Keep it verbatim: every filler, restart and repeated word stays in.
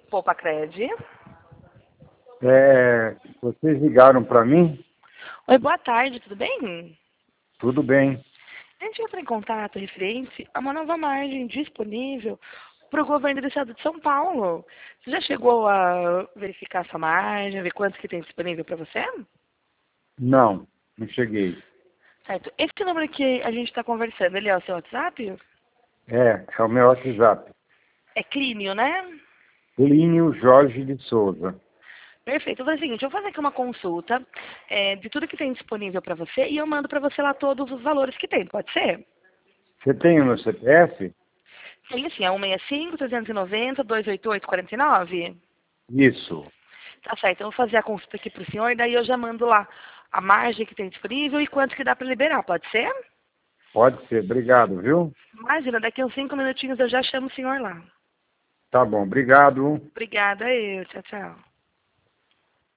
Poupa Cred. É, vocês ligaram para mim? Oi, boa tarde, tudo bem? Tudo bem. A gente entra em contato referente a uma nova margem disponível para o governo do estado de São Paulo. Você já chegou a verificar essa margem, ver quanto que tem disponível para você? Não, não cheguei. Certo. Esse número que a gente está conversando, ele é o seu WhatsApp? É, é o meu WhatsApp. É Clínio, né? Plínio Jorge de Souza. Perfeito. Eu vou fazer o seguinte, eu vou fazer aqui uma consulta é, de tudo que tem disponível para você e eu mando para você lá todos os valores que tem, pode ser? Você tem o meu C P F? Sim, assim, é um seis cinco, trezentos e noventa, duzentos e oitenta e oito, quarenta e nove? Isso. Tá certo, eu vou fazer a consulta aqui para o senhor, daí eu já mando lá a margem que tem disponível e quanto que dá para liberar, pode ser? Pode ser, obrigado, viu? Imagina, daqui uns cinco minutinhos eu já chamo o senhor lá. Tá bom, obrigado. Obrigada, eu. Tchau, tchau.